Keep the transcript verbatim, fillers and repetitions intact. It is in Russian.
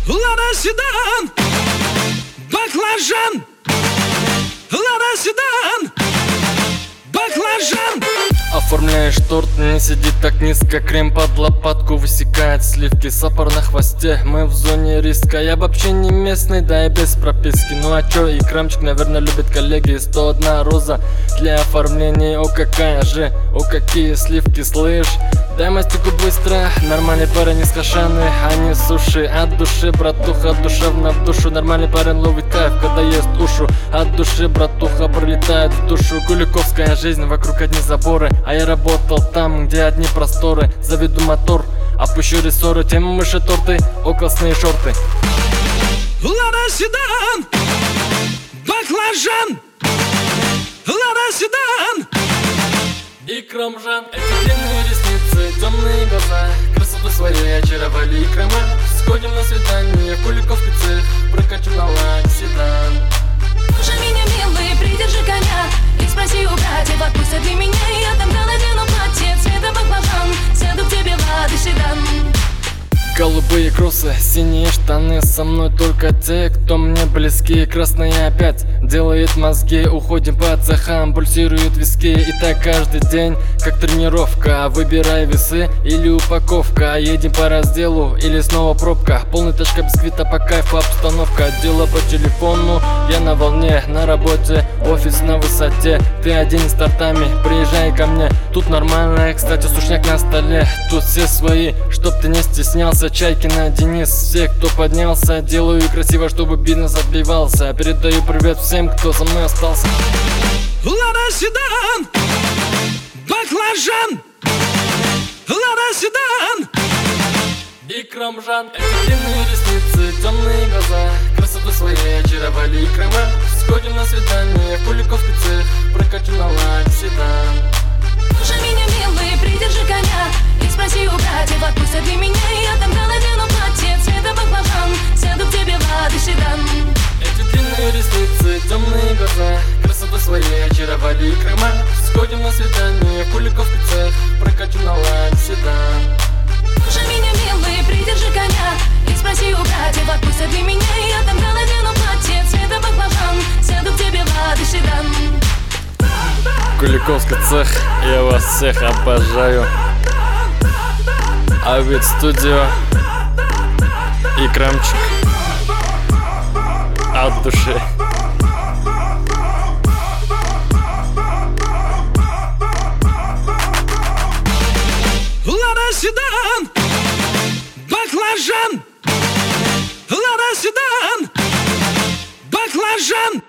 Лада седан, баклажан. Лада седан, баклажан. Оформляешь торт, не сидит так низко. Крем под лопатку высекает сливки. Сапор на хвосте, мы в зоне риска. Я вообще не местный, да и без прописки. Ну а чё, и крамчик, наверное, любят коллеги. Сто одна роза для оформления. О, какая же, о, какие сливки, слышь. Дай мастику быстро, нормальный парень из Хашаны, а не суши. От души, братуха, душевно в душу. Нормальный парень ловит кайф, когда ест ушу. От души, братуха, пролетает в душу. Куликовская жизнь, вокруг одни заборы. А я работал там, где одни просторы. Заведу мотор, опущу рессоры. Тема мыши торты, околсные шорты. Лада седан, баклажан. Лада седан, Икрамжан. Эти длинные ресницы, темные глаза, красоту своей очаровали икрома. Сходим на свидание, в Куликовский цех, прокачу на лак седан. Слушай меня, милый, придержи коня и спроси у братьев, отпустят ли меня. Я тогда надену платье цвета баклажан, сяду к тебе в Лада седан. Голубые кроссы, синие штаны. Со мной только те, кто мне близки. Красные опять делает мозги. Уходим по цехам, пульсируют виски. И так каждый день, как тренировка. Выбирай весы или упаковка. Едем по разделу или снова пробка. Полный тачка бисквита, по кайфу обстановка. Дело по телефону, я на волне. На работе, офис на высоте. Ты один с тортами, приезжай ко мне. Тут нормально, кстати, сушняк на столе. Тут все свои, чтоб ты не стеснялся. Чайкина, Денис, все, кто поднялся. Делаю красиво, чтобы бизнес отбивался. Передаю привет всем, кто за мной остался. Лада седан, баклажан. Лада седан, Икрамжан. Эти длинные ресницы, темные глаза, красоту своей очаровали икрома. Сходим на свидание, в Куликовский цех, прокачу на лак седан. Слушай меня, милый, придержи коня и спроси у братьев, отпустят ли меня. Я тогда надену платье цвета баклажан, сяду к тебе в Лада седан. Эти длинные ресницы, темные глаза, красоту своей очаровали икрома. Сходим на свидание, в Куликовский цех, прокачу на лак седан. Слушай меня, милый, придержи коня и спроси у братьев, отпустят ли меня. Я тогда надену платье цвета баклажан, сяду к тебе в Лада седан. Куликовский цех, я вас всех обожаю. Авид студио, Икрамчик от души. Лада седан, баклажан. Лада седан, баклажан.